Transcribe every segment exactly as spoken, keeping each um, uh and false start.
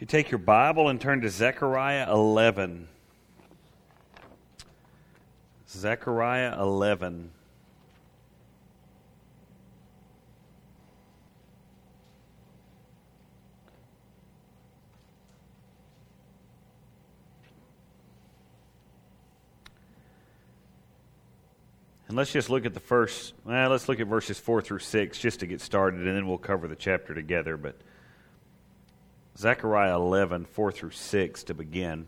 If you take your Bible and turn to Zechariah eleven. Zechariah eleven. And let's just look at the first, well, let's look at verses four through six just to get started, and then we'll cover the chapter together. But Zechariah eleven, four through six to begin.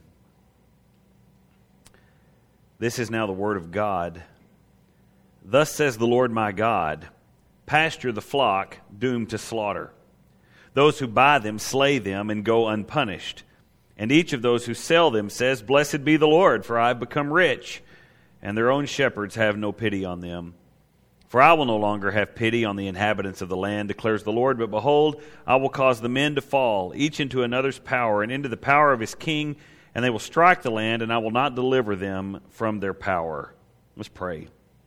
This is now the word of God. Thus says the Lord my God, pasture the flock doomed to slaughter. Those who buy them slay them and go unpunished. And each of those who sell them says, Blessed be the Lord, for I have become rich. And their own shepherds have no pity on them. For I will no longer have pity on the inhabitants of the land, declares the Lord. But behold, I will cause the men to fall, each into another's power, and into the power of his king, and they will strike the land, and I will not deliver them from their power. Let's pray.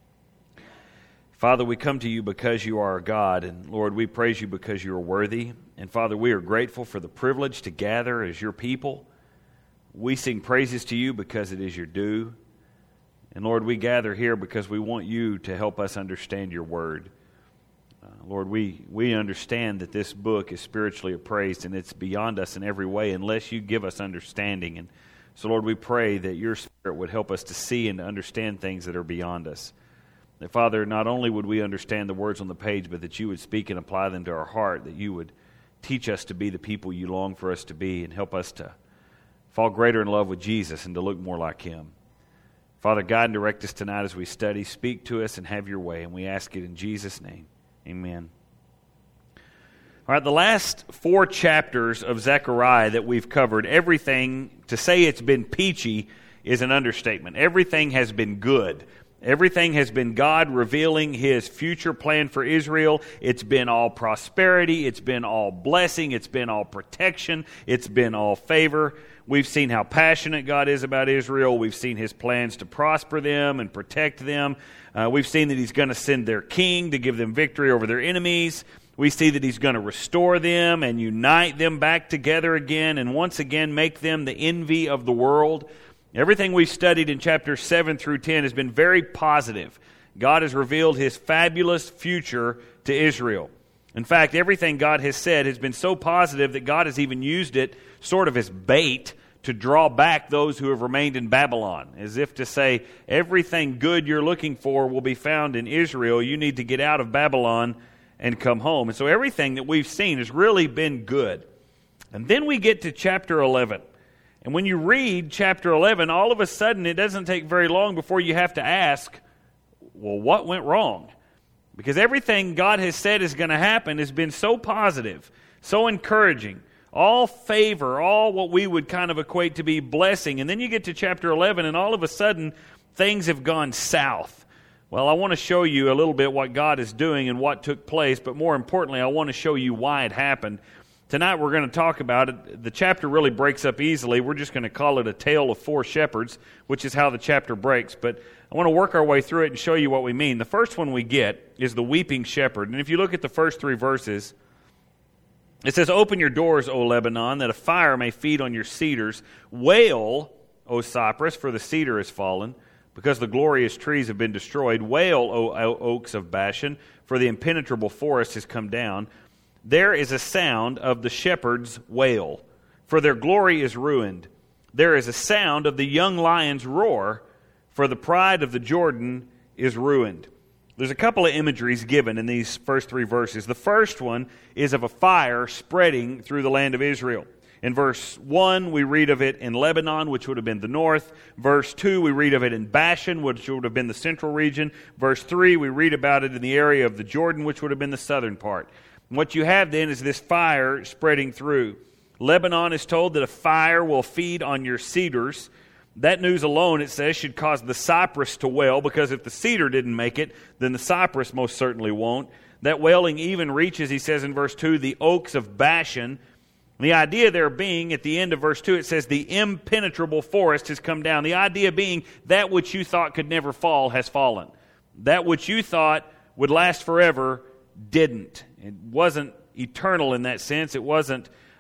Father, we come to you because you are our God, and Lord, we praise you because you are worthy. And Father, we are grateful for the privilege to gather as your people. We sing praises to you because it is your due. And Lord, we gather here because we want you to help us understand your word. Uh, Lord, we, we understand that this book is spiritually appraised and it's beyond us in every way unless you give us understanding. And so, Lord, we pray that your Spirit would help us to see and to understand things that are beyond us. That, Father, not only would we understand the words on the page, but that you would speak and apply them to our heart, that you would teach us to be the people you long for us to be and help us to fall greater in love with Jesus and to look more like him. Father, guide and direct us tonight as we study. Speak to us and have your way. And we ask it in Jesus' name. Amen. All right, the last four chapters of Zechariah that we've covered, everything, to say it's been peachy is an understatement. Everything has been good. Everything has been God revealing his future plan for Israel. It's been all prosperity. It's been all blessing. It's been all protection. It's been all favor. We've seen how passionate God is about Israel. We've seen his plans to prosper them and protect them. Uh, we've seen that he's going to send their king to give them victory over their enemies. We see that he's going to restore them and unite them back together again and once again make them the envy of the world. Everything we've studied in chapters seven through ten has been very positive. God has revealed his fabulous future to Israel. In fact, everything God has said has been so positive that God has even used it sort of as bait to draw back those who have remained in Babylon, as if to say, everything good you're looking for will be found in Israel. You need to get out of Babylon and come home. And so everything that we've seen has really been good. And then we get to chapter eleven. And when you read chapter eleven, all of a sudden it doesn't take very long before you have to ask, well, what went wrong? Because everything God has said is going to happen has been so positive, so encouraging, all favor, all what we would kind of equate to be blessing. And then you get to chapter eleven and all of a sudden things have gone south. Well, I want to show you a little bit what God is doing and what took place, but more importantly, I want to show you why it happened. Tonight we're going to talk about it. The chapter really breaks up easily. We're just going to call it a tale of four shepherds, which is how the chapter breaks. But I want to work our way through it and show you what we mean. The first one we get is the weeping shepherd. And if you look at the first three verses, it says, Open your doors, O Lebanon, that a fire may feed on your cedars. Wail, O cypress, for the cedar has fallen, because the glorious trees have been destroyed. Wail, O oaks of Bashan, for the impenetrable forest has come down. There is a sound of the shepherd's wail, for their glory is ruined. There is a sound of the young lion's roar, for the pride of the Jordan is ruined. There's a couple of imageries given in these first three verses. The first one is of a fire spreading through the land of Israel. In verse one, we read of it in Lebanon, which would have been the north. Verse two, we read of it in Bashan, which would have been the central region. Verse three, we read about it in the area of the Jordan, which would have been the southern part. What you have then is this fire spreading through. Lebanon is told that a fire will feed on your cedars. That news alone, it says, should cause the cypress to wail, because if the cedar didn't make it, then the cypress most certainly won't. That wailing even reaches, he says in verse two, the oaks of Bashan. The idea there being, at the end of verse two, it says, the impenetrable forest has come down. The idea being, that which you thought could never fall has fallen. That which you thought would last forever didn't. It wasn't eternal in that sense. It wasn't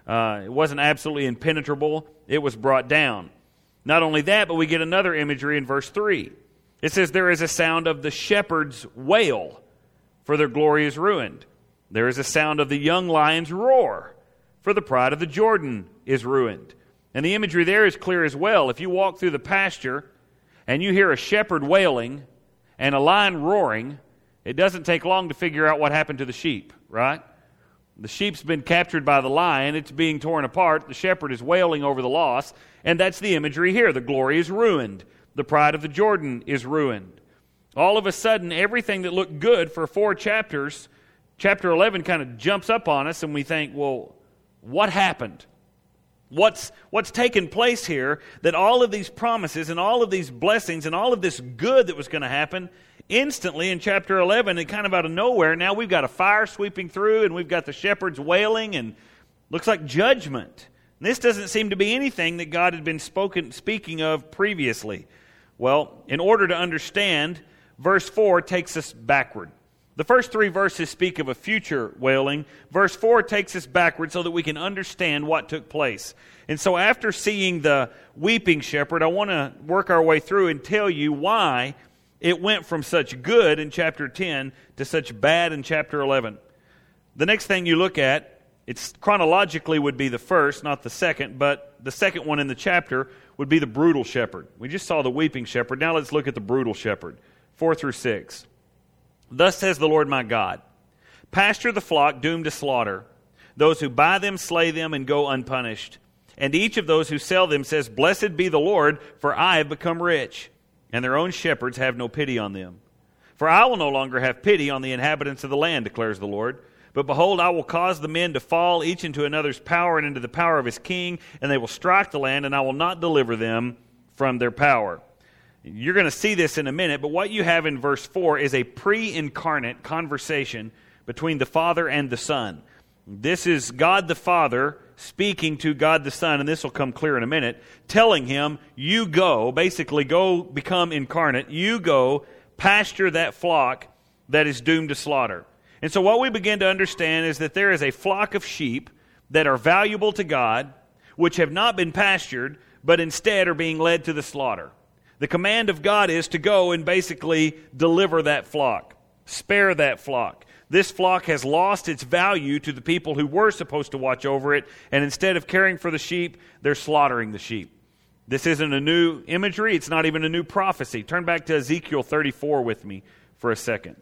Uh, it wasn't absolutely impenetrable. It was brought down. Not only that, but we get another imagery in verse three. It says, there is a sound of the shepherd's wail, for their glory is ruined. There is a sound of the young lion's roar, for the pride of the Jordan is ruined. And the imagery there is clear as well. If you walk through the pasture and you hear a shepherd wailing and a lion roaring, it doesn't take long to figure out what happened to the sheep, right? The sheep's been captured by the lion. It's being torn apart. The shepherd is wailing over the loss. And that's the imagery here. The glory is ruined. The pride of the Jordan is ruined. All of a sudden, everything that looked good for four chapters, chapter eleven kind of jumps up on us and we think, well, what happened? What's, what's taken place here that all of these promises and all of these blessings and all of this good that was going to happen, instantly in chapter eleven, and kind of out of nowhere, now we've got a fire sweeping through and we've got the shepherds wailing and looks like judgment. And this doesn't seem to be anything that God had been spoken, speaking of previously. Well, in order to understand, verse four takes us backward. The first three verses speak of a future wailing. Verse four takes us backward so that we can understand what took place. And so after seeing the weeping shepherd, I want to work our way through and tell you why it went from such good in chapter ten to such bad in chapter eleven. The next thing you look at, it's chronologically would be the first, not the second, but the second one in the chapter would be the brutal shepherd. We just saw the weeping shepherd. Now let's look at the brutal shepherd, four through six. Thus says the Lord my God, pasture the flock doomed to slaughter. Those who buy them slay them and go unpunished. And each of those who sell them says, blessed be the Lord, for I have become rich. And their own shepherds have no pity on them. For I will no longer have pity on the inhabitants of the land, declares the Lord. But behold, I will cause the men to fall, each into another's power and into the power of his king, and they will strike the land, and I will not deliver them from their power. You're going to see this in a minute, but what you have in verse four is a pre-incarnate conversation between the Father and the Son. This is God the Father speaking to God the Son, and this will come clear in a minute, telling him, you go, basically go become incarnate, you go pasture that flock that is doomed to slaughter. And so what we begin to understand is that there is a flock of sheep that are valuable to God, which have not been pastured, but instead are being led to the slaughter. The command of God is to go and basically deliver that flock, spare that flock. This flock has lost its value to the people who were supposed to watch over it, and instead of caring for the sheep, they're slaughtering the sheep. This isn't a new imagery. It's not even a new prophecy. Turn back to Ezekiel thirty-four with me for a second.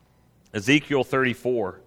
Ezekiel thirty-four.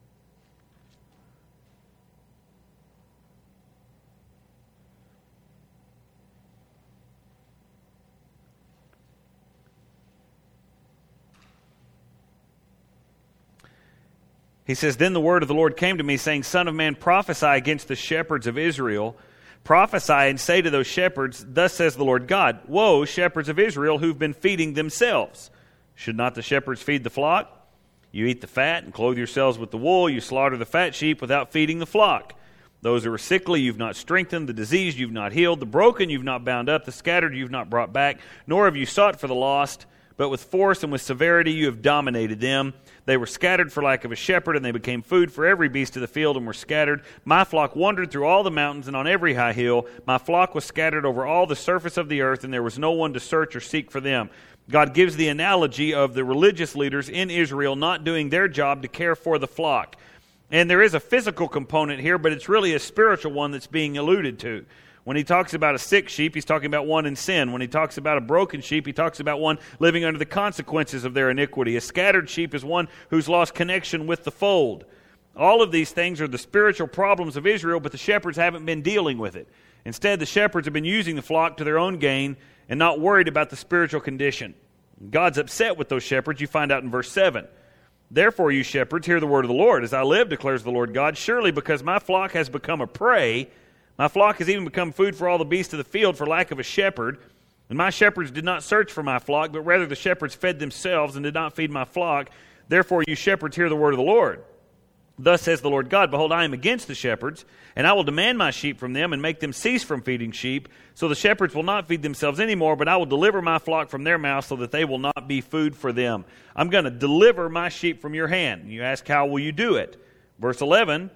He says, then the word of the Lord came to me, saying, Son of man, prophesy against the shepherds of Israel. Prophesy and say to those shepherds, thus says the Lord God, woe, shepherds of Israel, who've been feeding themselves. Should not the shepherds feed the flock? You eat the fat and clothe yourselves with the wool. You slaughter the fat sheep without feeding the flock. Those who are sickly you've not strengthened, the diseased you've not healed, the broken you've not bound up, the scattered you've not brought back, nor have you sought for the lost, but with force and with severity you have dominated them. They were scattered for lack of a shepherd, and they became food for every beast of the field and were scattered. My flock wandered through all the mountains and on every high hill. My flock was scattered over all the surface of the earth, and there was no one to search or seek for them. God gives the analogy of the religious leaders in Israel not doing their job to care for the flock. And there is a physical component here, but it's really a spiritual one that's being alluded to. When he talks about a sick sheep, he's talking about one in sin. When he talks about a broken sheep, he talks about one living under the consequences of their iniquity. A scattered sheep is one who's lost connection with the fold. All of these things are the spiritual problems of Israel, but the shepherds haven't been dealing with it. Instead, the shepherds have been using the flock to their own gain and not worried about the spiritual condition. God's upset with those shepherds. You find out in verse seven. Therefore, you shepherds, hear the word of the Lord. As I live, declares the Lord God, surely because my flock has become a prey, my flock has even become food for all the beasts of the field for lack of a shepherd. And my shepherds did not search for my flock, but rather the shepherds fed themselves and did not feed my flock. Therefore, you shepherds, hear the word of the Lord. Thus says the Lord God, behold, I am against the shepherds, and I will demand my sheep from them and make them cease from feeding sheep. So the shepherds will not feed themselves anymore, but I will deliver my flock from their mouth so that they will not be food for them. I'm going to deliver my sheep from your hand. You ask, how will you do it? Verse eleven,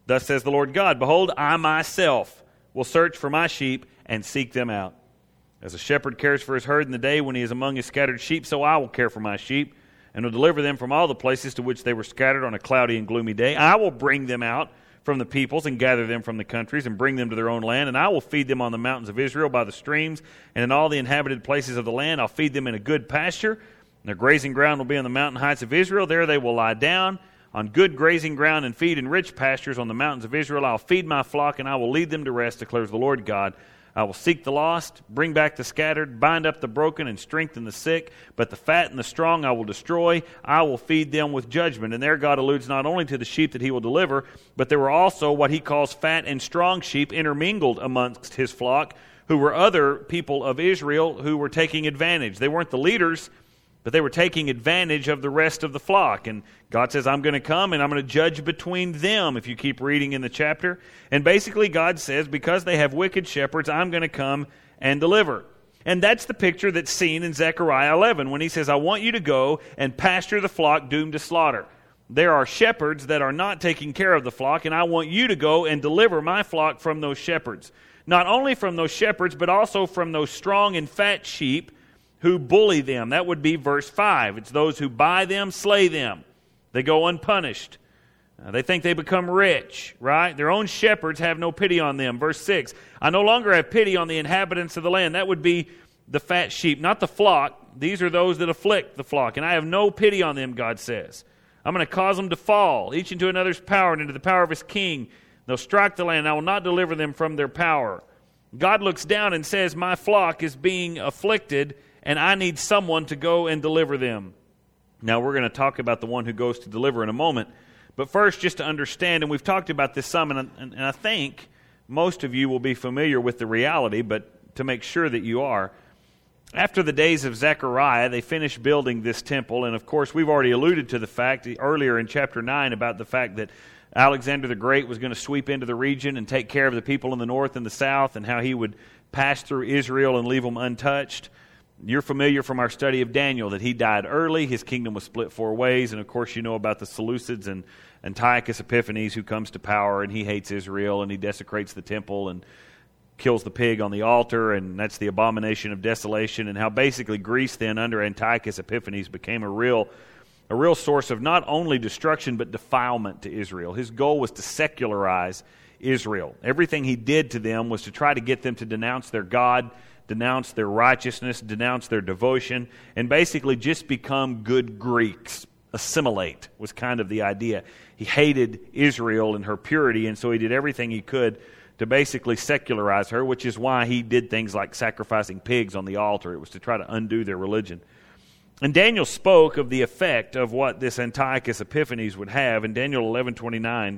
Thus says the Lord God, behold, I myself will search for my sheep and seek them out. As a shepherd cares for his herd in the day when he is among his scattered sheep, so I will care for my sheep, and will deliver them from all the places to which they were scattered on a cloudy and gloomy day. I will bring them out from the peoples and gather them from the countries and bring them to their own land, and I will feed them on the mountains of Israel by the streams, and in all the inhabited places of the land. I'll feed them in a good pasture, and their grazing ground will be on the mountain heights of Israel. There they will lie down on good grazing ground and feed in rich pastures on the mountains of Israel. I'll feed my flock, and I will lead them to rest, declares the Lord God. I will seek the lost, bring back the scattered, bind up the broken, and strengthen the sick. But the fat and the strong I will destroy. I will feed them with judgment. And there God alludes not only to the sheep that he will deliver, but there were also what he calls fat and strong sheep intermingled amongst his flock, who were other people of Israel who were taking advantage. They weren't the leaders, but they were taking advantage of the rest of the flock. And God says, I'm going to come and I'm going to judge between them, if you keep reading in the chapter. And basically God says, because they have wicked shepherds, I'm going to come and deliver. And that's the picture that's seen in Zechariah eleven, when he says, I want you to go and pasture the flock doomed to slaughter. There are shepherds that are not taking care of the flock, and I want you to go and deliver my flock from those shepherds. Not only from those shepherds, but also from those strong and fat sheep who bully them. That would be verse five. It's those who buy them, slay them. They go unpunished. Uh, they think they become rich, right? Their own shepherds have no pity on them. Verse six, I no longer have pity on the inhabitants of the land. That would be the fat sheep, not the flock. These are those that afflict the flock. And I have no pity on them, God says. I'm going to cause them to fall, each into another's power and into the power of his king. They'll strike the land, and I will not deliver them from their power. God looks down and says, my flock is being afflicted, and I need someone to go and deliver them. Now, we're going to talk about the one who goes to deliver in a moment. But first, just to understand, and we've talked about this some, and, and, and I think most of you will be familiar with the reality, but to make sure that you are, after the days of Zechariah, they finished building this temple. And, of course, we've already alluded to the fact earlier in chapter nine about the fact that Alexander the Great was going to sweep into the region and take care of the people in the north and the south, and how he would pass through Israel and leave them untouched. You're familiar from our study of Daniel that he died early. His kingdom was split four ways. And, of course, you know about the Seleucids and Antiochus Epiphanes, who comes to power, and he hates Israel, and he desecrates the temple and kills the pig on the altar, and that's the abomination of desolation, and how basically Greece then under Antiochus Epiphanes became a real, a real source of not only destruction but defilement to Israel. His goal was to secularize Israel. Everything he did to them was to try to get them to denounce their God, denounce their righteousness, denounce their devotion, and basically just become good Greeks. Assimilate was kind of the idea. He hated Israel and her purity, and so he did everything he could to basically secularize her, which is why he did things like sacrificing pigs on the altar. It was to try to undo their religion. And Daniel spoke of the effect of what this Antiochus Epiphanes would have in Daniel eleven twenty-nine.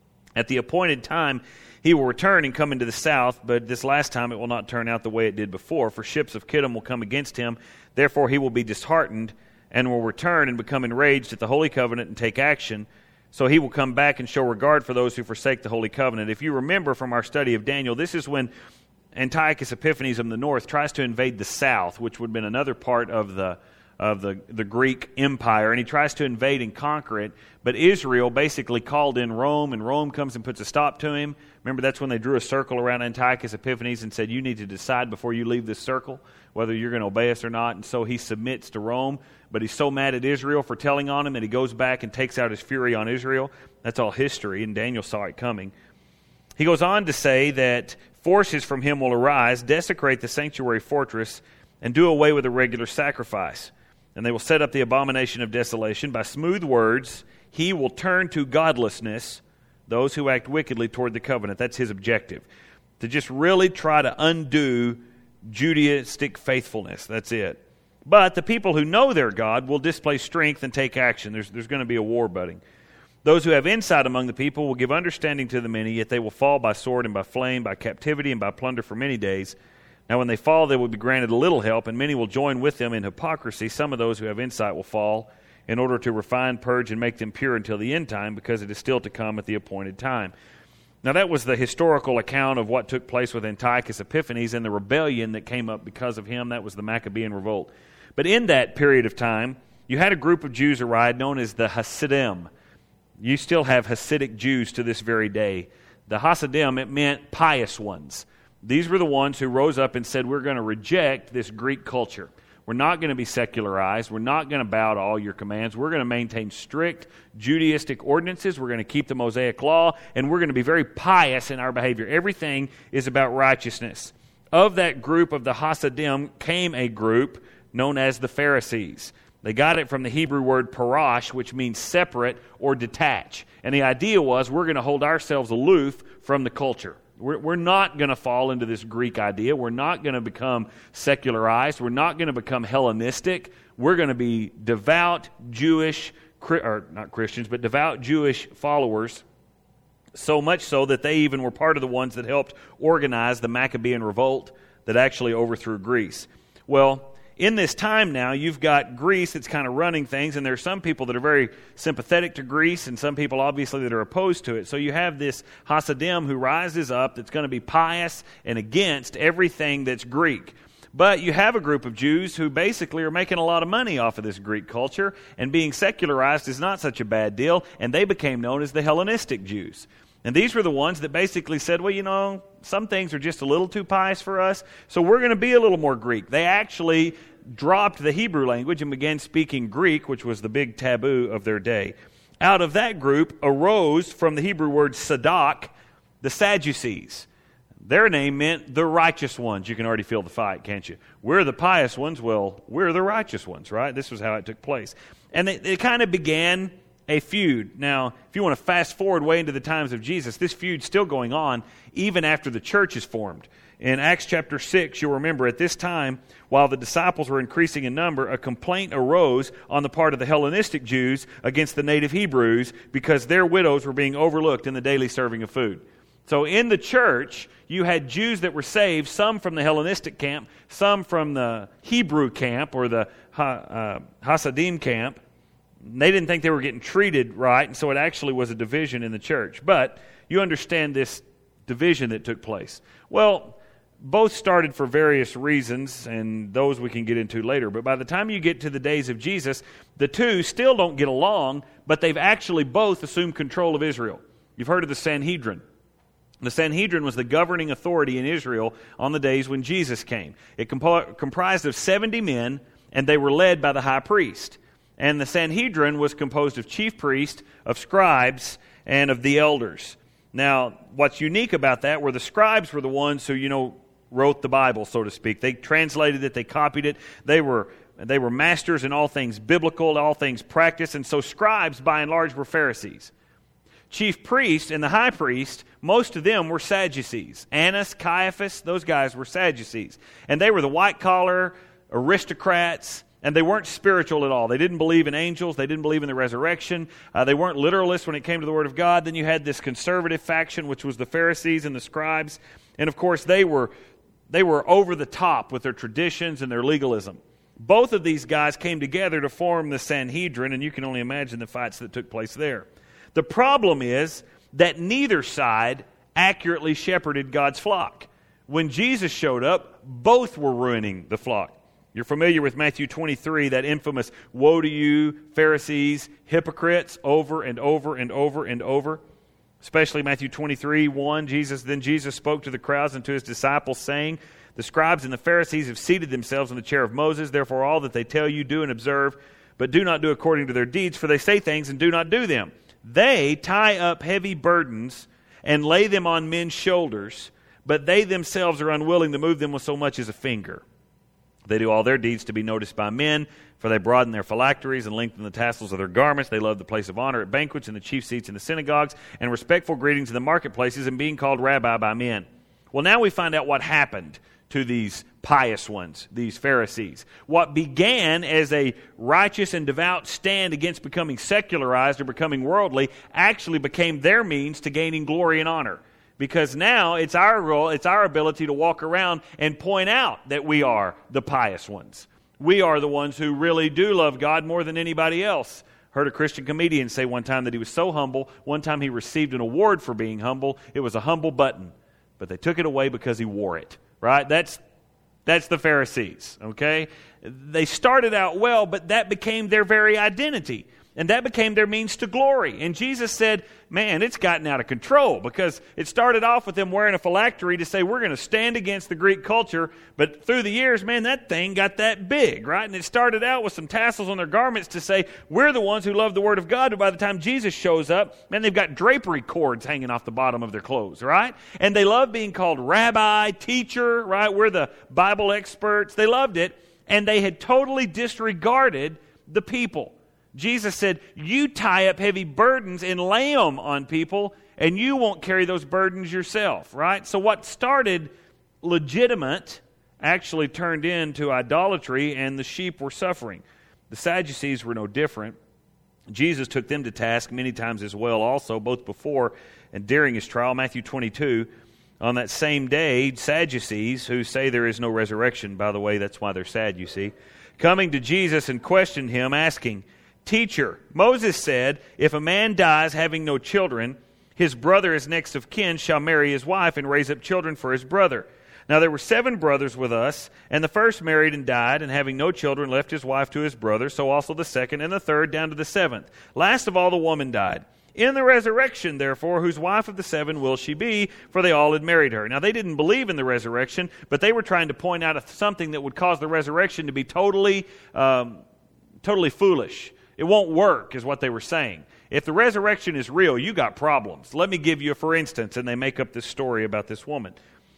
At the appointed time, he will return and come into the south, but this last time it will not turn out the way it did before, for ships of Kittim will come against him. Therefore he will be disheartened and will return and become enraged at the Holy Covenant and take action. So he will come back and show regard for those who forsake the Holy Covenant. If you remember from our study of Daniel, this is when Antiochus Epiphanes of the north tries to invade the south, which would have been another part of the of the, the Greek Empire, and he tries to invade and conquer it. But Israel basically called in Rome, and Rome comes and puts a stop to him. Remember, that's when they drew a circle around Antiochus Epiphanes and said, you need to decide before you leave this circle whether you're going to obey us or not. And so he submits to Rome, but he's so mad at Israel for telling on him that he goes back and takes out his fury on Israel. That's all history, and Daniel saw it coming. He goes on to say that forces from him will arise, desecrate the sanctuary fortress, and do away with the regular sacrifice. And they will set up the abomination of desolation. By smooth words, he will turn to godlessness those who act wickedly toward the covenant. That's his objective. To just really try to undo Judaistic faithfulness. That's it. But the people who know their God will display strength and take action. There's, there's going to be a war budding. Those who have insight among the people will give understanding to the many, yet they will fall by sword and by flame, by captivity and by plunder for many days. Now when they fall, they will be granted a little help, and many will join with them in hypocrisy. Some of those who have insight will fall, in order to refine, purge, and make them pure until the end time, because it is still to come at the appointed time. Now that was the historical account of what took place with Antiochus Epiphanes and the rebellion that came up because of him. That was the Maccabean revolt. But in that period of time, you had a group of Jews arrive known as the Hasidim. You still have Hasidic Jews to this very day. The Hasidim, it meant pious ones. These were the ones who rose up and said, we're going to reject this Greek culture. We're not going to be secularized. We're not going to bow to all your commands. We're going to maintain strict Judaistic ordinances. We're going to keep the Mosaic Law, and we're going to be very pious in our behavior. Everything is about righteousness. Of that group of the Hasidim came a group known as the Pharisees. They got it from the Hebrew word parash, which means separate or detach. And the idea was we're going to hold ourselves aloof from the culture. We're, we're not going to fall into this Greek idea. We're not going to become secularized. We're not going to become Hellenistic. We're going to be devout Jewish, or not Christians, but devout Jewish followers, so much so that they even were part of the ones that helped organize the Maccabean revolt that actually overthrew Greece. Well, in this time now, you've got Greece that's kind of running things, and there are some people that are very sympathetic to Greece, and some people, obviously, that are opposed to it. So you have this Hasidim who rises up that's going to be pious and against everything that's Greek. But you have a group of Jews who basically are making a lot of money off of this Greek culture, and being secularized is not such a bad deal, and they became known as the Hellenistic Jews. And these were the ones that basically said, well, you know, some things are just a little too pious for us, so we're going to be a little more Greek. They actually dropped the Hebrew language and began speaking Greek, which was the big taboo of their day. Out of that group arose, from the Hebrew word sadak, the Sadducees. Their name meant the righteous ones. You can already feel the fight, can't you? We're the pious ones. Well, we're the righteous ones, right? This was how it took place. And it, it kind of began a feud. Now, if you want to fast forward way into the times of Jesus, this feud's still going on even after the church is formed. In Acts chapter six, you'll remember at this time, while the disciples were increasing in number, a complaint arose on the part of the Hellenistic Jews against the native Hebrews because their widows were being overlooked in the daily serving of food. So in the church, you had Jews that were saved, some from the Hellenistic camp, some from the Hebrew camp or the uh, Hasidim camp. They didn't think they were getting treated right, and so it actually was a division in the church. But you understand this division that took place. Well, both started for various reasons, and those we can get into later. But by the time you get to the days of Jesus, the two still don't get along, but they've actually both assumed control of Israel. You've heard of the Sanhedrin. The Sanhedrin was the governing authority in Israel on the days when Jesus came. It comp- comprised of seventy men, and they were led by the high priest. And the Sanhedrin was composed of chief priests, of scribes, and of the elders. Now, what's unique about that were the scribes were the ones who, you know, wrote the Bible, so to speak. They translated it, they copied it. They were they were masters in all things biblical, all things practiced, and so scribes, by and large, were Pharisees. Chief priests and the high priest, most of them were Sadducees. Annas, Caiaphas, those guys were Sadducees. And they were the white-collar aristocrats, and they weren't spiritual at all. They didn't believe in angels. They didn't believe in the resurrection. Uh, they weren't literalists when it came to the Word of God. Then you had this conservative faction, which was the Pharisees and the scribes. And, of course, they were they were over the top with their traditions and their legalism. Both of these guys came together to form the Sanhedrin, and you can only imagine the fights that took place there. The problem is that neither side accurately shepherded God's flock. When Jesus showed up, both were ruining the flock. You're familiar with Matthew twenty-three, that infamous, woe to you, Pharisees, hypocrites, over and over and over and over. Especially Matthew twenty-three, one, Jesus, then Jesus spoke to the crowds and to his disciples, saying, the scribes and the Pharisees have seated themselves in the chair of Moses. Therefore all that they tell you, do and observe, but do not do according to their deeds, for they say things and do not do them. They tie up heavy burdens and lay them on men's shoulders, but they themselves are unwilling to move them with so much as a finger. They do all their deeds to be noticed by men, for they broaden their phylacteries and lengthen the tassels of their garments. They love the place of honor at banquets and the chief seats in the synagogues, and respectful greetings in the marketplaces, and being called rabbi by men. Well, now we find out what happened to these pious ones, these Pharisees. What began as a righteous and devout stand against becoming secularized or becoming worldly actually became their means to gaining glory and honor. Because now it's our role, it's our ability to walk around and point out that we are the pious ones. We are the ones who really do love God more than anybody else. Heard a Christian comedian say one time that he was so humble, one time he received an award for being humble. It was a humble button, but they took it away because he wore it. Right? That's that's the Pharisees, okay? They started out well, but that became their very identity. And that became their means to glory. And Jesus said, man, it's gotten out of control, because it started off with them wearing a phylactery to say, we're going to stand against the Greek culture. But through the years, man, that thing got that big, right? And it started out with some tassels on their garments to say, we're the ones who love the Word of God. But by the time Jesus shows up, man, they've got drapery cords hanging off the bottom of their clothes, right? And they love being called rabbi, teacher, right? We're the Bible experts. They loved it. And they had totally disregarded the people. Jesus said, you tie up heavy burdens and lay them on people, and you won't carry those burdens yourself, right? So what started legitimate actually turned into idolatry, and the sheep were suffering. The Sadducees were no different. Jesus took them to task many times as well also, both before and during his trial. Matthew twenty-two, on that same day, Sadducees, who say there is no resurrection, by the way, that's why they're sad, you see, coming to Jesus and questioned him, asking, Teacher, Moses said, if a man dies having no children, his brother as next of kin shall marry his wife and raise up children for his brother. Now there were seven brothers with us, and the first married and died, and having no children left his wife to his brother, so also the second and the third down to the seventh. Last of all the woman died. In the resurrection, therefore, whose wife of the seven will she be? For they all had married her. Now they didn't believe in the resurrection, but they were trying to point out something that would cause the resurrection to be totally, um, totally foolish. It won't work, is what they were saying. If the resurrection is real, you got problems. Let me give you a for instance, and they make up this story about this woman.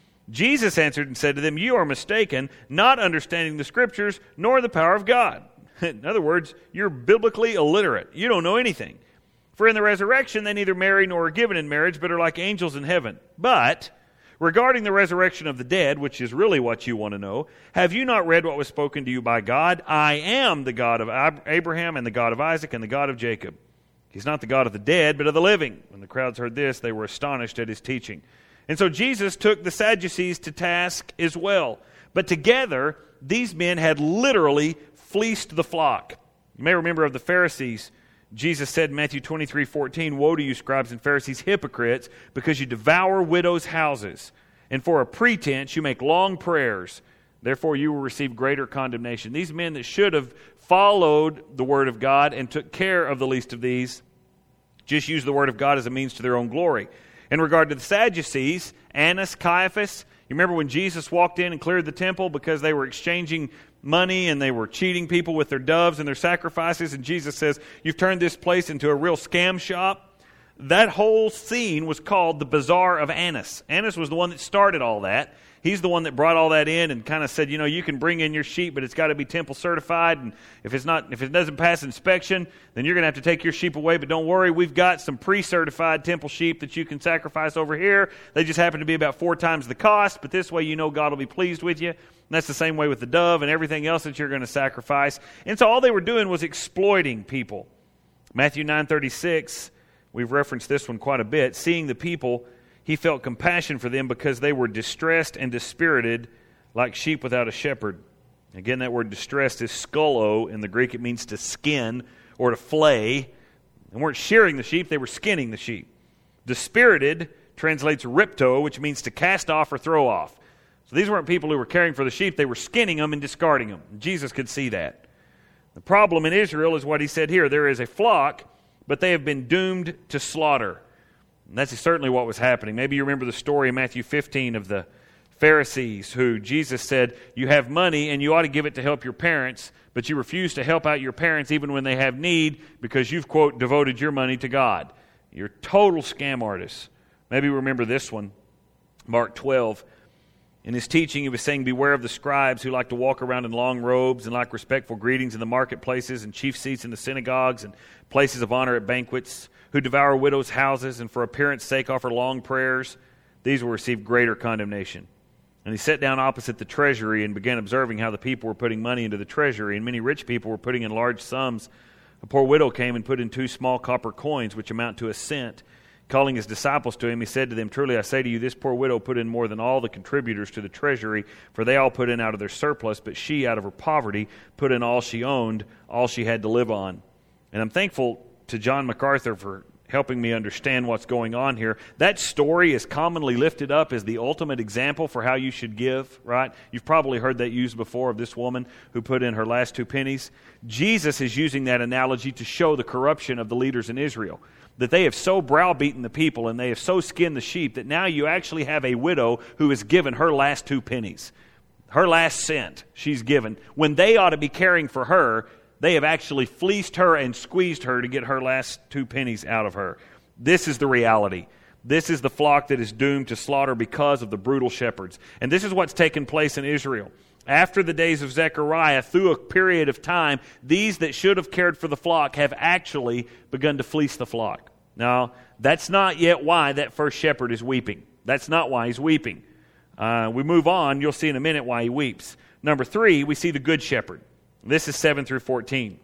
Jesus answered and said to them, you are mistaken, not understanding the Scriptures, nor the power of God. In other words, you're biblically illiterate. You don't know anything. For in the resurrection they neither marry nor are given in marriage, but are like angels in heaven. But regarding the resurrection of the dead, which is really what you want to know, have you not read what was spoken to you by God? I am the God of Abraham and the God of Isaac and the God of Jacob. He's not the God of the dead, but of the living. When the crowds heard this, they were astonished at his teaching. And so Jesus took the Sadducees to task as well. But together, these men had literally fleeced the flock. You may remember of the Pharisees. Jesus said in Matthew twenty-three fourteen, woe to you, scribes and Pharisees, hypocrites, because you devour widows' houses, and for a pretense you make long prayers. Therefore you will receive greater condemnation. These men that should have followed the Word of God and took care of the least of these, just used the Word of God as a means to their own glory. In regard to the Sadducees, Annas, Caiaphas, you remember when Jesus walked in and cleared the temple because they were exchanging money and they were cheating people with their doves and their sacrifices, and Jesus says, you've turned this place into a real scam shop. That whole scene was called the Bazaar of Annas. Annas was the one that started all that. He's the one that brought all that in and kind of said, you know, you can bring in your sheep, but it's got to be temple certified, and if it's not, if it doesn't pass inspection, then you're going to have to take your sheep away. But don't worry, we've got some pre-certified temple sheep that you can sacrifice over here. They just happen to be about four times the cost, but this way you know God will be pleased with you. And that's the same way with the dove and everything else that you're going to sacrifice. And so all they were doing was exploiting people. Matthew nine thirty-six, we've referenced this one quite a bit. Seeing the people, he felt compassion for them because they were distressed and dispirited like sheep without a shepherd. Again, that word distressed is skullo. In the Greek, it means to skin or to flay. They weren't shearing the sheep, they were skinning the sheep. Dispirited translates ripto, which means to cast off or throw off. So these weren't people who were caring for the sheep, they were skinning them and discarding them. Jesus could see that. The problem in Israel is what he said here. There is a flock, but they have been doomed to slaughter. And that's certainly what was happening. Maybe you remember the story in Matthew fifteen of the Pharisees who Jesus said, you have money and you ought to give it to help your parents, but you refuse to help out your parents even when they have need because you've, quote, devoted your money to God. You're total scam artists. Maybe remember this one, Mark twelve. In his teaching, he was saying, beware of the scribes who like to walk around in long robes and like respectful greetings in the marketplaces and chief seats in the synagogues and places of honor at banquets, who devour widows' houses and for appearance sake offer long prayers. These will receive greater condemnation. And he sat down opposite the treasury and began observing how the people were putting money into the treasury, and many rich people were putting in large sums. A poor widow came and put in two small copper coins, which amount to a cent. Calling his disciples to him, he said to them, truly I say to you, this poor widow put in more than all the contributors to the treasury, for they all put in out of their surplus, but she, out of her poverty, put in all she owned, all she had to live on. And I'm thankful to John MacArthur for helping me understand what's going on here. That story is commonly lifted up as the ultimate example for how you should give, right? You've probably heard that used before of this woman who put in her last two pennies. Jesus is using that analogy to show the corruption of the leaders in Israel, that they have so browbeaten the people and they have so skinned the sheep that now you actually have a widow who has given her last two pennies. Her last cent she's given. When they ought to be caring for her, they have actually fleeced her and squeezed her to get her last two pennies out of her. This is the reality. This is the flock that is doomed to slaughter because of the brutal shepherds. And this is what's taken place in Israel. After the days of Zechariah, through a period of time, these that should have cared for the flock have actually begun to fleece the flock. Now, that's not yet why that first shepherd is weeping. That's not why he's weeping. Uh, we move on. You'll see in a minute why he weeps. Number three, we see the good shepherd. This is seven through fourteen.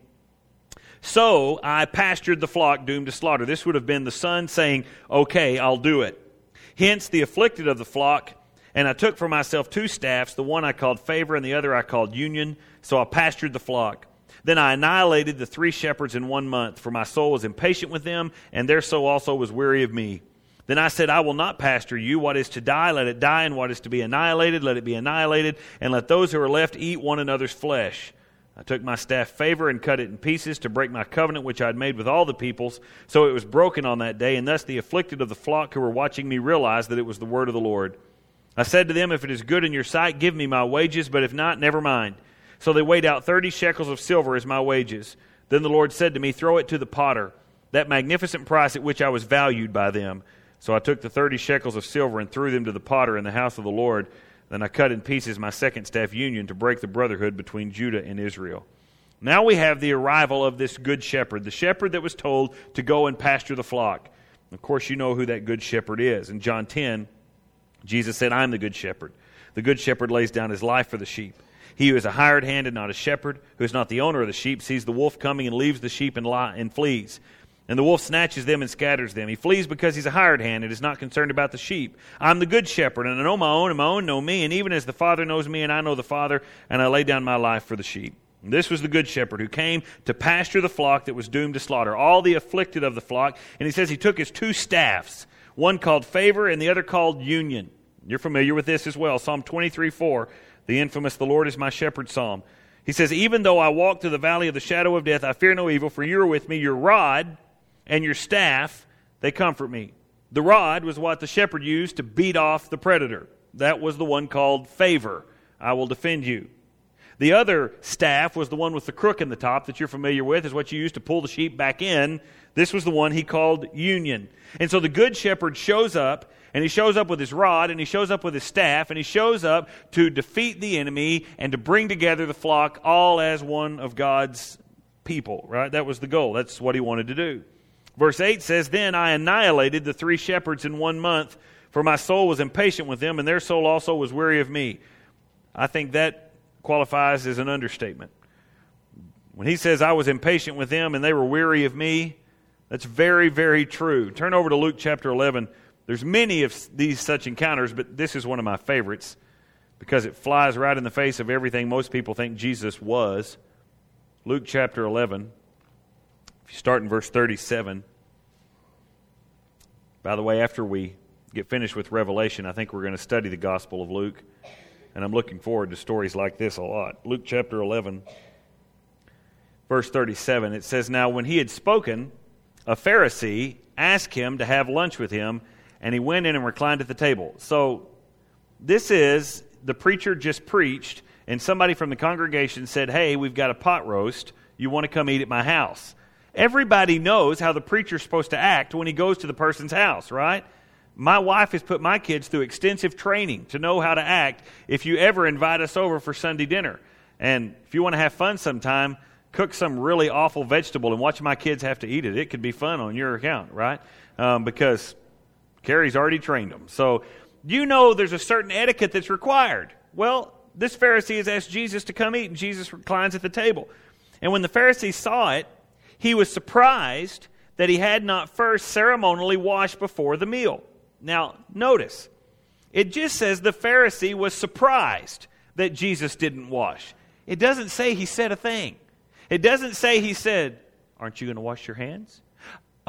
So I pastured the flock doomed to slaughter. This would have been the son saying, okay, I'll do it. Hence the afflicted of the flock, and I took for myself two staffs, the one I called Favor and the other I called Union. So I pastured the flock. Then I annihilated the three shepherds in one month, for my soul was impatient with them, and their soul also was weary of me. Then I said, I will not pasture you. What is to die, let it die, and what is to be annihilated, let it be annihilated, and let those who are left eat one another's flesh. I took my staff Favor and cut it in pieces to break my covenant which I had made with all the peoples. So it was broken on that day, and thus the afflicted of the flock who were watching me realized that it was the word of the Lord. I said to them, if it is good in your sight, give me my wages, but if not, never mind. So they weighed out thirty shekels of silver as my wages. Then the Lord said to me, throw it to the potter, that magnificent price at which I was valued by them. So I took the thirty shekels of silver and threw them to the potter in the house of the Lord. Then I cut in pieces my second staff Union to break the brotherhood between Judah and Israel. Now we have the arrival of this good shepherd, the shepherd that was told to go and pasture the flock. Of course, you know who that good shepherd is. In John ten, Jesus said, I'm the good shepherd. The good shepherd lays down his life for the sheep. He who is a hired hand and not a shepherd, who is not the owner of the sheep, sees the wolf coming and leaves the sheep and, lie, and flees. And the wolf snatches them and scatters them. He flees because he's a hired hand and is not concerned about the sheep. I'm the good shepherd, and I know my own, and my own know me. And even as the Father knows me, and I know the Father, and I lay down my life for the sheep. And this was the good shepherd who came to pasture the flock that was doomed to slaughter, all the afflicted of the flock. And he says he took his two staffs, one called Favor and the other called Union. You're familiar with this as well. Psalm twenty-three four, the infamous, the Lord is my shepherd psalm. He says, even though I walk through the valley of the shadow of death, I fear no evil, for you are with me. Your rod and your staff, they comfort me. The rod was what the shepherd used to beat off the predator. That was the one called Favor. I will defend you. The other staff was the one with the crook in the top that you're familiar with, is what you used to pull the sheep back in. This was the one he called Union. And so the good shepherd shows up, and he shows up with his rod, and he shows up with his staff, and he shows up to defeat the enemy and to bring together the flock all as one of God's people, right? That was the goal. That's what he wanted to do. Verse eight says, then I annihilated the three shepherds in one month, for my soul was impatient with them, and their soul also was weary of me. I think that qualifies as an understatement. When he says I was impatient with them and they were weary of me, that's very, very true. Turn over to Luke chapter eleven. There's many of these such encounters, but this is one of my favorites because it flies right in the face of everything most people think Jesus was. Luke chapter eleven. If you start in verse thirty-seven. By the way, after we get finished with Revelation, I think we're going to study the Gospel of Luke. And I'm looking forward to stories like this a lot. Luke chapter eleven, verse thirty-seven. It says, now when he had spoken, a Pharisee asked him to have lunch with him, and he went in and reclined at the table. So this is, the preacher just preached, and somebody from the congregation said, hey, we've got a pot roast. You want to come eat at my house? Everybody knows how the preacher's supposed to act when he goes to the person's house, right? My wife has put my kids through extensive training to know how to act if you ever invite us over for Sunday dinner. And if you want to have fun sometime, cook some really awful vegetable and watch my kids have to eat it. It could be fun on your account, right? Um, because Carrie's already trained them. So you know there's a certain etiquette that's required. Well, this Pharisee has asked Jesus to come eat, and Jesus reclines at the table. And when the Pharisee saw it, he was surprised that he had not first ceremonially washed before the meal. Now, notice, it just says the Pharisee was surprised that Jesus didn't wash. It doesn't say he said a thing. It doesn't say he said, aren't you going to wash your hands? Oh,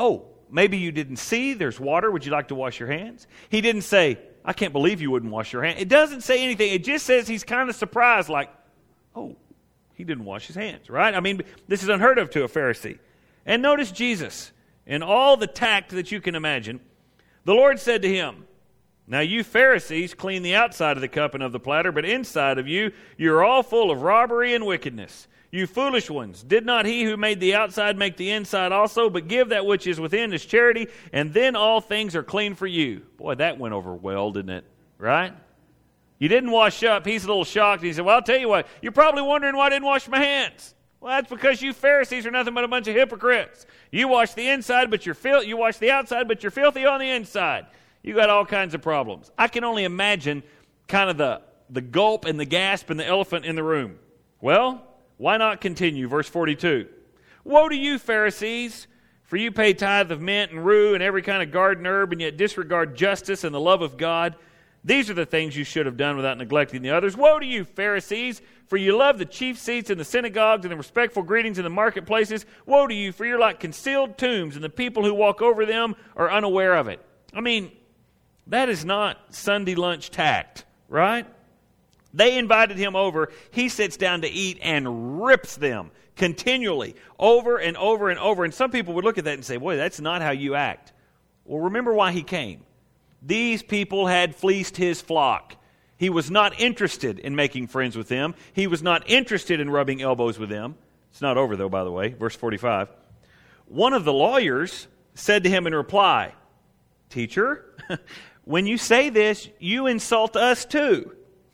maybe you didn't see. There's water. Would you like to wash your hands? He didn't say, I can't believe you wouldn't wash your hands. It doesn't say anything. It just says he's kind of surprised, like, oh, he didn't wash his hands, right? I mean, this is unheard of to a Pharisee. And notice Jesus, in all the tact that you can imagine, the Lord said to him, now you Pharisees clean the outside of the cup and of the platter, but inside of you, you're all full of robbery and wickedness. You foolish ones, did not he who made the outside make the inside also? But give that which is within as charity, and then all things are clean for you. Boy, that went over well, didn't it? Right? You didn't wash up. He's a little shocked. He said, well, I'll tell you what. You're probably wondering why I didn't wash my hands. Well, that's because you Pharisees are nothing but a bunch of hypocrites. You wash the inside, but you're fil- you wash the outside, but you're filthy on the inside. You got all kinds of problems. I can only imagine kind of the, the gulp and the gasp and the elephant in the room. Well, why not continue? Verse forty-two. Woe to you, Pharisees, for you pay tithe of mint and rue and every kind of garden herb, and yet disregard justice and the love of God. These are the things you should have done without neglecting the others. Woe to you, Pharisees, for you love the chief seats in the synagogues and the respectful greetings in the marketplaces. Woe to you, for you're like concealed tombs, and the people who walk over them are unaware of it. I mean, that is not Sunday lunch tact, right? They invited him over. He sits down to eat and rips them continually, over and over and over. And some people would look at that and say, boy, that's not how you act. Well, remember why he came. These people had fleeced his flock. He was not interested in making friends with them. He was not interested in rubbing elbows with them. It's not over, though, by the way. Verse forty-five. One of the lawyers said to him in reply, Teacher, when you say this, you insult us too.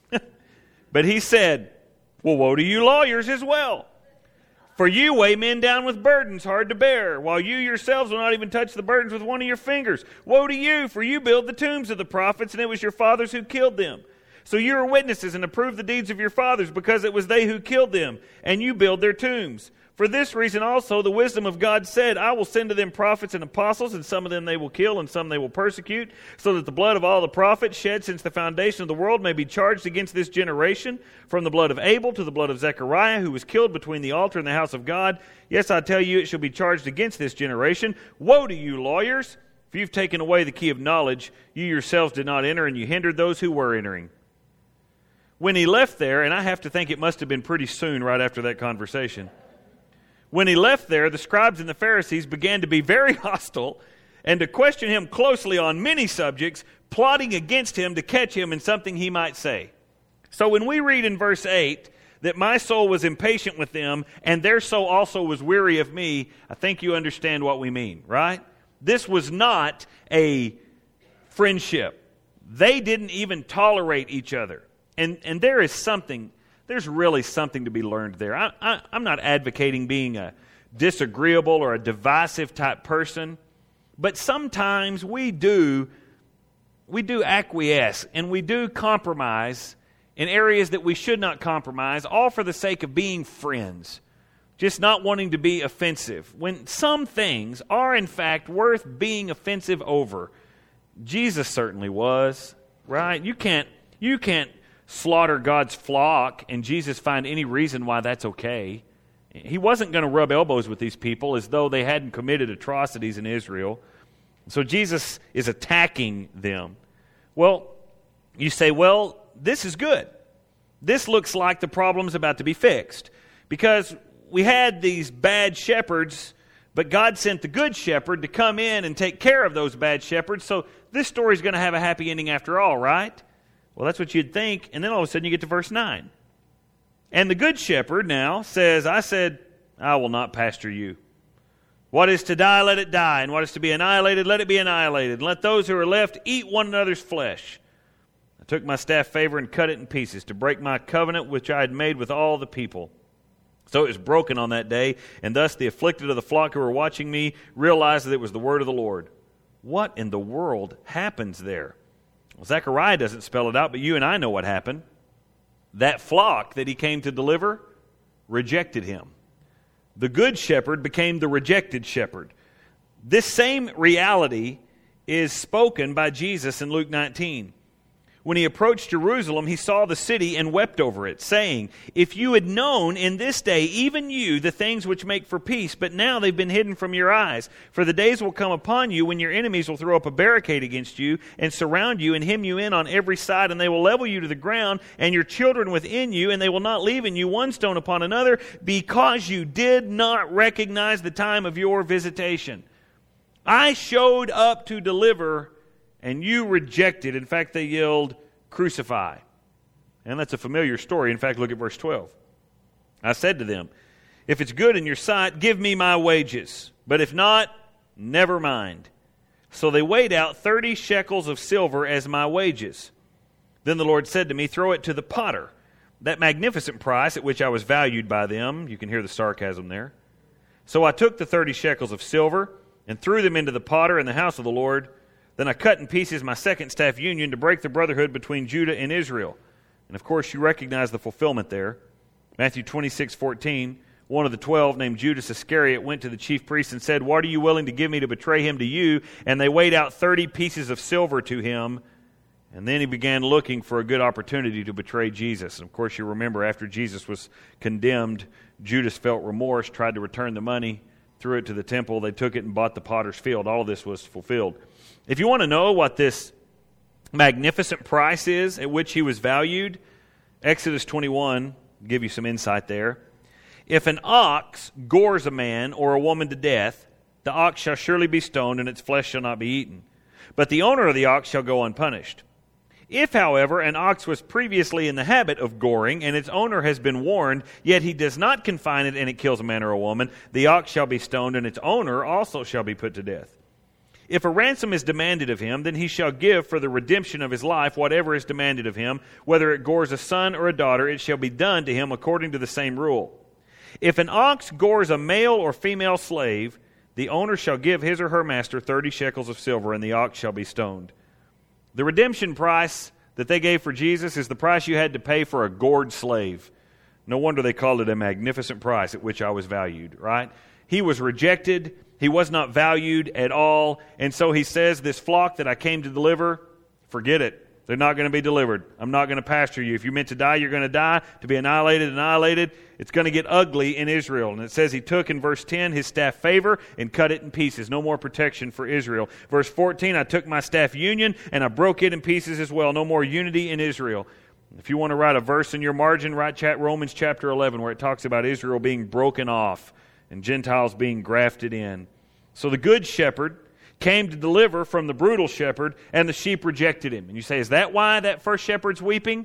But he said, well, woe to you lawyers as well. For you weigh men down with burdens hard to bear, while you yourselves will not even touch the burdens with one of your fingers. Woe to you, for you build the tombs of the prophets, and it was your fathers who killed them. So you are witnesses and approve the deeds of your fathers, because it was they who killed them, and you build their tombs. For this reason also the wisdom of God said, I will send to them prophets and apostles, and some of them they will kill, and some they will persecute, so that the blood of all the prophets shed since the foundation of the world may be charged against this generation, from the blood of Abel to the blood of Zechariah, who was killed between the altar and the house of God. Yes, I tell you, it shall be charged against this generation. Woe to you, lawyers! For you've taken away the key of knowledge. You yourselves did not enter, and you hindered those who were entering. When he left there, and I have to think it must have been pretty soon right after that conversation, when he left there, the scribes and the Pharisees began to be very hostile and to question him closely on many subjects, plotting against him to catch him in something he might say. So when we read in verse eight that my soul was impatient with them and their soul also was weary of me, I think you understand what we mean, right? This was not a friendship. They didn't even tolerate each other. And, and there is something... There's really something to be learned there. I, I, I'm not advocating being a disagreeable or a divisive type person, but sometimes we do we do acquiesce and we do compromise in areas that we should not compromise, all for the sake of being friends, just not wanting to be offensive. When some things are in fact worth being offensive over, Jesus certainly was, right? You can't you can't. slaughter God's flock, and Jesus find any reason why that's okay. He wasn't going to rub elbows with these people as though they hadn't committed atrocities in Israel. So Jesus is attacking them. Well, you say, well, this is good. This looks like the problem's about to be fixed. Because we had these bad shepherds, but God sent the good shepherd to come in and take care of those bad shepherds. So this story's going to have a happy ending after all, right? Well, that's what you'd think, and then all of a sudden you get to verse nine. And the good shepherd now says, I said, I will not pasture you. What is to die, let it die, and what is to be annihilated, let it be annihilated. And let those who are left eat one another's flesh. I took my staff favor and cut it in pieces, to break my covenant which I had made with all the people. So it was broken on that day, and thus the afflicted of the flock who were watching me realized that it was the word of the Lord. What in the world happens there? Well, Zechariah doesn't spell it out, but you and I know what happened. That flock that he came to deliver rejected him. The good shepherd became the rejected shepherd. This same reality is spoken by Jesus in Luke nineteen. When he approached Jerusalem, he saw the city and wept over it, saying, "If you had known in this day, even you, the things which make for peace, but now they've been hidden from your eyes. For the days will come upon you when your enemies will throw up a barricade against you and surround you and hem you in on every side, and they will level you to the ground and your children within you, and they will not leave in you one stone upon another, because you did not recognize the time of your visitation. I showed up to deliver, and you rejected." In fact, they yelled, "Crucify." And that's a familiar story. In fact, look at verse twelve. "I said to them, if it's good in your sight, give me my wages. But if not, never mind. So they weighed out thirty shekels of silver as my wages. Then the Lord said to me, throw it to the potter. That magnificent price at which I was valued by them." You can hear the sarcasm there. "So I took the thirty shekels of silver and threw them into the potter in the house of the Lord. Then I cut in pieces my second staff union to break the brotherhood between Judah and Israel." And of course, you recognize the fulfillment there. Matthew twenty-six fourteen, one of the twelve, named Judas Iscariot, went to the chief priests and said, "What are you willing to give me to betray him to you?" And they weighed out thirty pieces of silver to him. And then he began looking for a good opportunity to betray Jesus. And of course, you remember, after Jesus was condemned, Judas felt remorse, tried to return the money, threw it to the temple. They took it and bought the potter's field. All of this was fulfilled. If you want to know what this magnificent price is at which he was valued, Exodus twenty-one will give you some insight there. "If an ox gores a man or a woman to death, the ox shall surely be stoned, and its flesh shall not be eaten. But the owner of the ox shall go unpunished. If, however, an ox was previously in the habit of goring, and its owner has been warned, yet he does not confine it, and it kills a man or a woman, the ox shall be stoned, and its owner also shall be put to death. If a ransom is demanded of him, then he shall give for the redemption of his life whatever is demanded of him. Whether it gores a son or a daughter, it shall be done to him according to the same rule. If an ox gores a male or female slave, the owner shall give his or her master thirty shekels of silver, and the ox shall be stoned." The redemption price that they gave for Jesus is the price you had to pay for a gored slave. No wonder they called it a magnificent price at which I was valued, right? He was rejected. He was not valued at all. And so he says, this flock that I came to deliver, forget it. They're not going to be delivered. I'm not going to pasture you. If you're meant to die, you're going to die. To be annihilated, annihilated. It's going to get ugly in Israel. And it says he took in verse ten his staff favor and cut it in pieces. No more protection for Israel. Verse fourteen, "I took my staff union and I broke it in pieces as well." No more unity in Israel. If you want to write a verse in your margin, write chat Romans chapter eleven, where it talks about Israel being broken off and Gentiles being grafted in. So the good shepherd came to deliver from the brutal shepherd, and the sheep rejected him. And you say, is that why that first shepherd's weeping?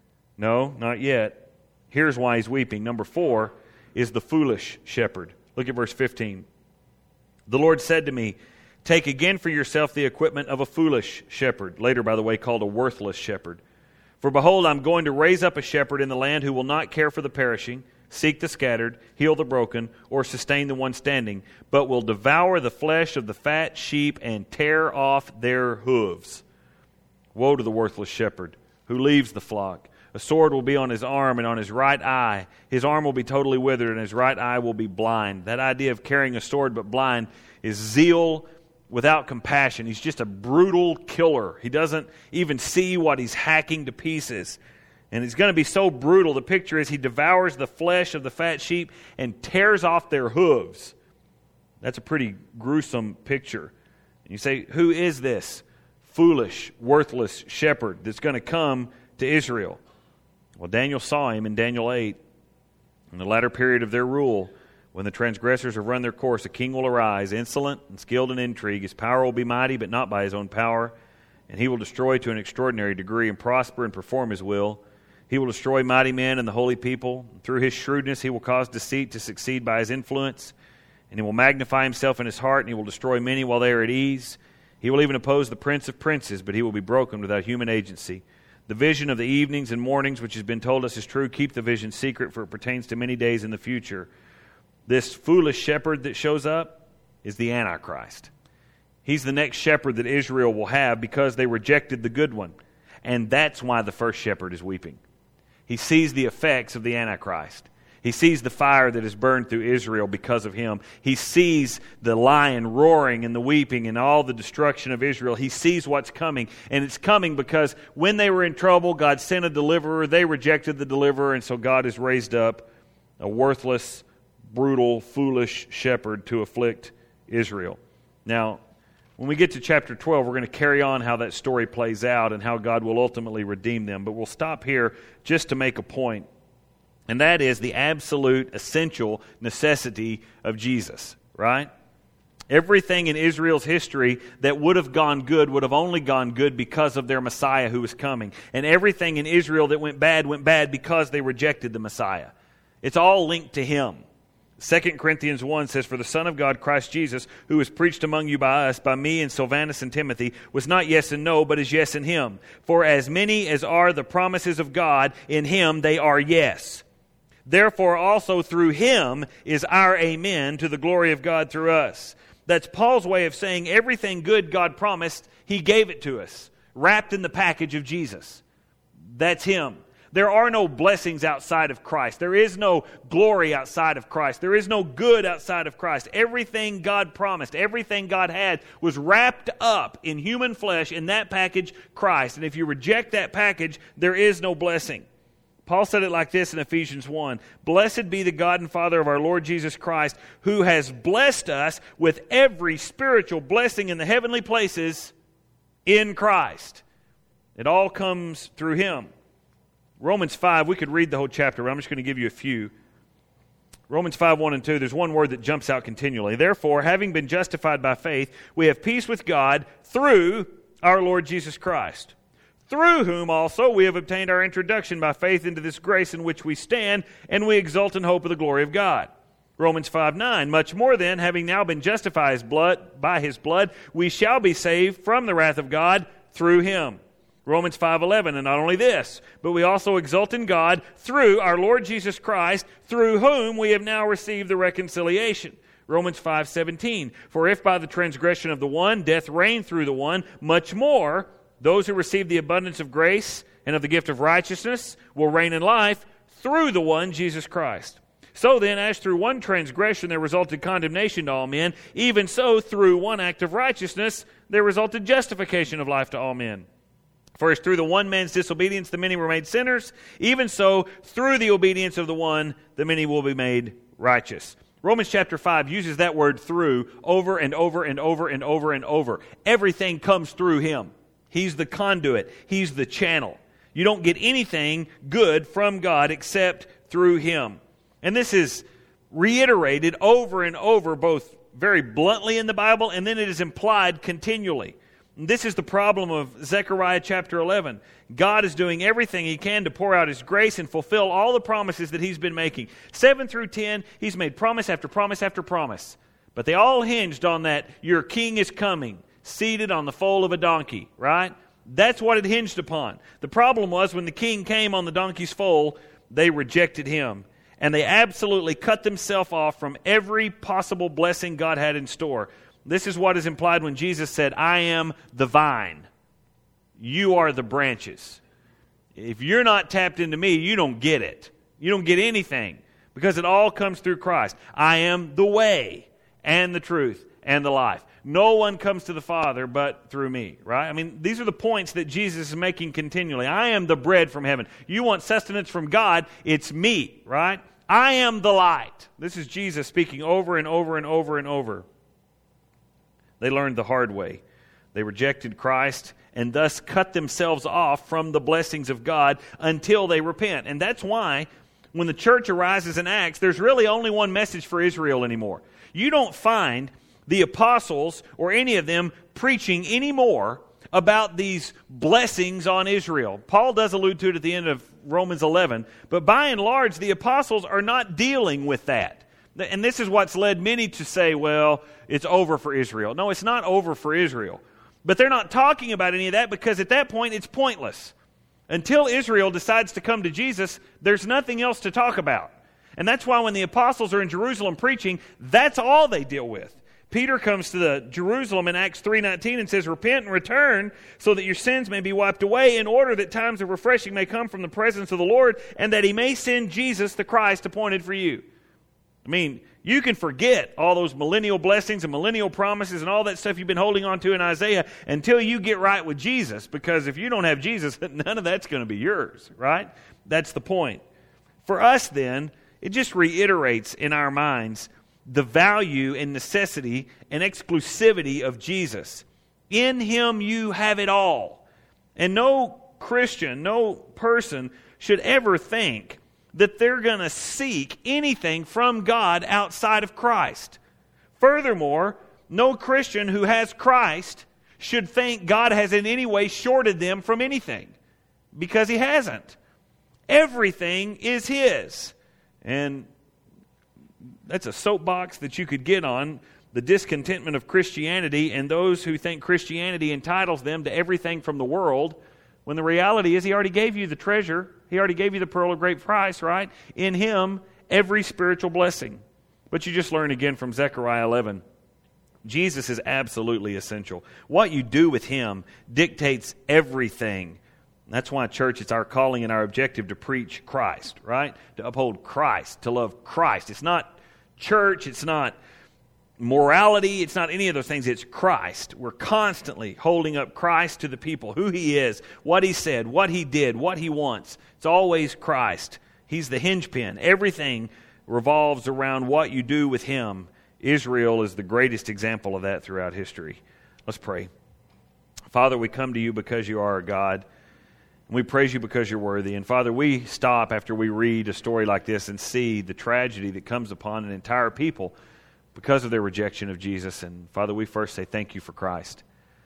No, not yet. Here's why he's weeping. Number four is the foolish shepherd. Look at verse fifteen. "The Lord said to me, take again for yourself the equipment of a foolish shepherd." Later, by the way, called a worthless shepherd. "For behold, I'm going to raise up a shepherd in the land who will not care for the perishing, seek the scattered, heal the broken, or sustain the one standing, but will devour the flesh of the fat sheep and tear off their hooves. Woe to the worthless shepherd who leaves the flock. A sword will be on his arm and on his right eye. His arm will be totally withered, and his right eye will be blind." That idea of carrying a sword but blind is zeal without compassion. He's just a brutal killer. He doesn't even see what he's hacking to pieces. And he's going to be so brutal. The picture is he devours the flesh of the fat sheep and tears off their hooves. That's a pretty gruesome picture. And you say, who is this foolish, worthless shepherd that's going to come to Israel? Well, Daniel saw him in Daniel eight. In the latter period of their rule, when the transgressors have run their course, a king will arise, insolent and skilled in intrigue. His power will be mighty, but not by his own power. And he will destroy to an extraordinary degree and prosper and perform his will. He will destroy mighty men and the holy people. Through his shrewdness he will cause deceit to succeed by his influence. And he will magnify himself in his heart, and he will destroy many while they are at ease. He will even oppose the prince of princes, but he will be broken without human agency. The vision of the evenings and mornings which has been told us is true. Keep the vision secret, for it pertains to many days in the future. This foolish shepherd that shows up is the Antichrist. He's the next shepherd that Israel will have because they rejected the good one. And that's why the first shepherd is weeping. He sees the effects of the Antichrist. He sees the fire that is burned through Israel because of him. He sees the lion roaring and the weeping and all the destruction of Israel. He sees what's coming. And it's coming because when they were in trouble, God sent a deliverer. They rejected the deliverer, and so God has raised up a worthless, brutal, foolish shepherd to afflict Israel. Now, when we get to chapter twelve, we're going to carry on how that story plays out and how God will ultimately redeem them. But we'll stop here just to make a point. And that is the absolute essential necessity of Jesus, right? Everything in Israel's history that would have gone good would have only gone good because of their Messiah who was coming. And everything in Israel that went bad went bad because they rejected the Messiah. It's all linked to him. Second Corinthians one says, "For the Son of God, Christ Jesus, who was preached among you by us, by me and Silvanus and Timothy, was not yes and no, but is yes in him. For as many as are the promises of God, in him they are yes. Therefore also through him is our amen to the glory of God through us." That's Paul's way of saying everything good God promised, he gave it to us, wrapped in the package of Jesus. That's him. There are no blessings outside of Christ. There is no glory outside of Christ. There is no good outside of Christ. Everything God promised, everything God had was wrapped up in human flesh in that package, Christ. And if you reject that package, there is no blessing. Paul said it like this in Ephesians one. "Blessed be the God and Father of our Lord Jesus Christ, who has blessed us with every spiritual blessing in the heavenly places in Christ." It all comes through him. Romans five, we could read the whole chapter, but I'm just going to give you a few. Romans five, one and two, there's one word that jumps out continually. "Therefore, having been justified by faith, we have peace with God through our Lord Jesus Christ, through whom also we have obtained our introduction by faith into this grace in which we stand, and we exult in hope of the glory of God." Romans five, nine, "Much more then, having now been justified his blood, by his blood, we shall be saved from the wrath of God through him." Romans five, eleven, "And not only this, but we also exult in God through our Lord Jesus Christ, through whom we have now received the reconciliation." Romans five, seventeen, "For if by the transgression of the one death reigned through the one, much more those who receive the abundance of grace and of the gift of righteousness will reign in life through the one, Jesus Christ. So then, as through one transgression there resulted condemnation to all men, even so through one act of righteousness there resulted justification of life to all men. For as through the one man's disobedience the many were made sinners, even so through the obedience of the one the many will be made righteous." Romans chapter five uses that word "through" over and over and over and over and over. Everything comes through him. He's the conduit. He's the channel. You don't get anything good from God except through him. And this is reiterated over and over, both very bluntly in the Bible, and then it is implied continually. And this is the problem of Zechariah chapter eleven. God is doing everything he can to pour out his grace and fulfill all the promises that he's been making. seven through ten, he's made promise after promise after promise. But they all hinged on that, "Your king is coming, seated on the foal of a donkey," right? That's what it hinged upon. The problem was when the king came on the donkey's foal, they rejected him. And they absolutely cut themselves off from every possible blessing God had in store. This is what is implied when Jesus said, "I am the vine. You are the branches." If you're not tapped into me, you don't get it. You don't get anything because it all comes through Christ. "I am the way and the truth and the life. No one comes to the Father but through me," right? I mean, these are the points that Jesus is making continually. I am the bread from heaven. You want sustenance from God, it's me, right? I am the light. This is Jesus speaking over and over and over and over. They learned the hard way. They rejected Christ and thus cut themselves off from the blessings of God until they repent. And that's why when the church arises in Acts, there's really only one message for Israel anymore. You don't find the apostles or any of them preaching anymore about these blessings on Israel. Paul does allude to it at the end of Romans eleven, but by and large, the apostles are not dealing with that. And this is what's led many to say, well, it's over for Israel. No, it's not over for Israel. But they're not talking about any of that because at that point, it's pointless. Until Israel decides to come to Jesus, there's nothing else to talk about. And that's why when the apostles are in Jerusalem preaching, that's all they deal with. Peter comes to the Jerusalem in Acts three nineteen and says, "Repent and return so that your sins may be wiped away, in order that times of refreshing may come from the presence of the Lord, and that He may send Jesus the Christ appointed for you." I mean, you can forget all those millennial blessings and millennial promises and all that stuff you've been holding on to in Isaiah until you get right with Jesus, because if you don't have Jesus, none of that's going to be yours, right? That's the point. For us then, it just reiterates in our minds the value and necessity and exclusivity of Jesus. In Him you have it all. And no Christian, no person should ever think that they're going to seek anything from God outside of Christ. Furthermore, no Christian who has Christ should think God has in any way shorted them from anything, because He hasn't. Everything is His. And that's a soapbox that you could get on, the discontentment of Christianity and those who think Christianity entitles them to everything from the world, when the reality is He already gave you the treasure. He already gave you the pearl of great price, right? In Him, every spiritual blessing. But you just learn again from Zechariah eleven. Jesus is absolutely essential. What you do with Him dictates everything. That's why, church, it's our calling and our objective to preach Christ, right? To uphold Christ, to love Christ. It's not church, it's not morality, it's not any of those things, it's Christ. We're constantly holding up Christ to the people, who He is, what He said, what He did, what He wants. It's always Christ. He's the hinge pin. Everything revolves around what you do with Him. Israel is the greatest example of that throughout history. Let's pray. Father, we come to You because You are our God. We praise You because You're worthy. And Father, we stop after we read a story like this and see the tragedy that comes upon an entire people because of their rejection of Jesus. And Father, we first say thank You for Christ.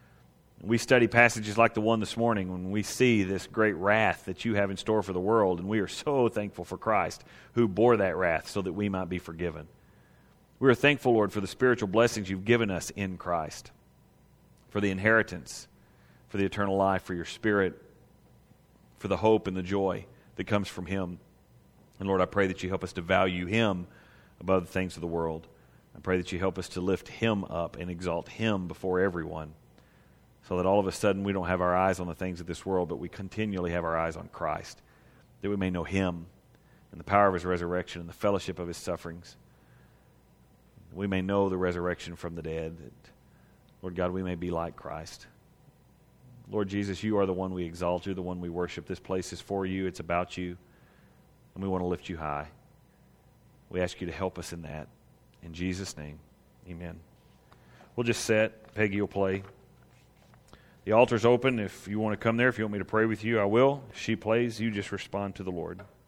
We study passages like the one this morning when we see this great wrath that You have in store for the world, and we are so thankful for Christ who bore that wrath so that we might be forgiven. We are thankful, Lord, for the spiritual blessings You've given us in Christ, for the inheritance, for the eternal life, for Your Spirit, for the hope and the joy that comes from Him. And Lord, I pray that You help us to value Him above the things of the world. I pray that You help us to lift Him up and exalt Him before everyone, so that all of a sudden we don't have our eyes on the things of this world, but we continually have our eyes on Christ, that we may know Him and the power of His resurrection and the fellowship of His sufferings. We may know the resurrection from the dead, that, Lord God, we may be like Christ. Lord Jesus, You are the one we exalt, You're the one we worship. This place is for You, it's about You, and we want to lift You high. We ask You to help us in that. In Jesus' name, amen. We'll just sit. Peggy will play. The altar's open. If you want to come there, if you want me to pray with you, I will. If she plays, you just respond to the Lord.